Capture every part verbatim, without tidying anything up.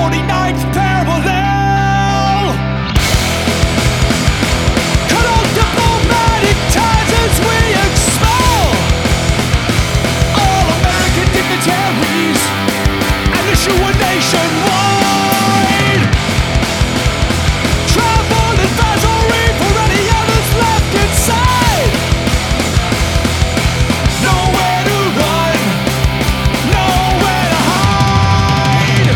forty-ninth parallel. Cut off diplomatic ties as we expel all American dignitaries and issue a nationwide travel advisory for any others left inside. Nowhere to run, nowhere to hide.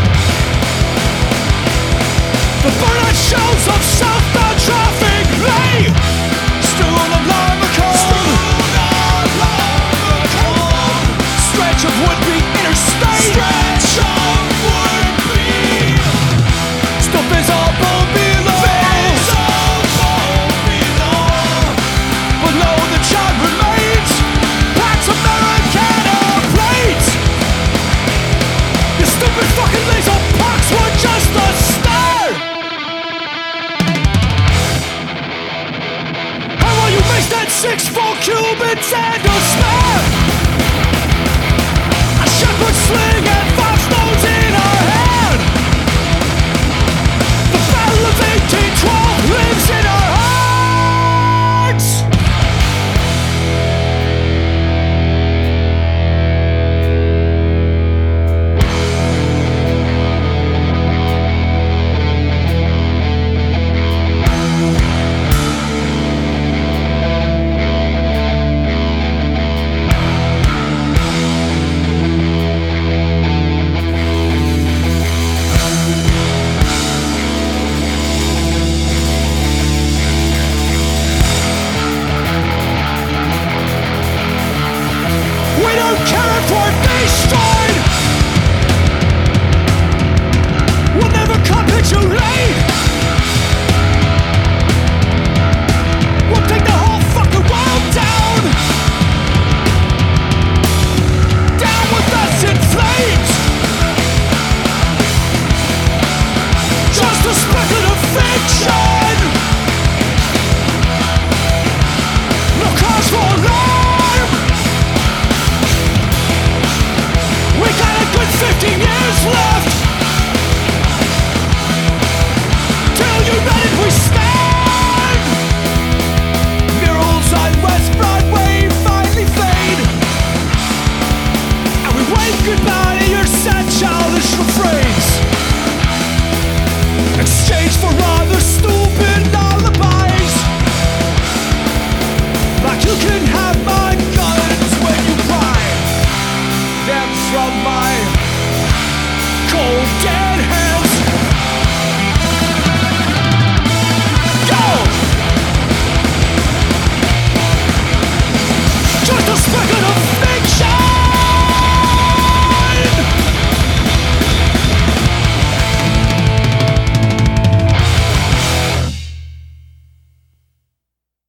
The burnout shells of southbound traffic lay strewn along the cold stretch of would-be interstate. Stretch of would-be still visible below. Visible below. Below the child remains Pax Americana plates. Your stupid fucking laser pucks were just a start. And while you waste that six full cubits and a spare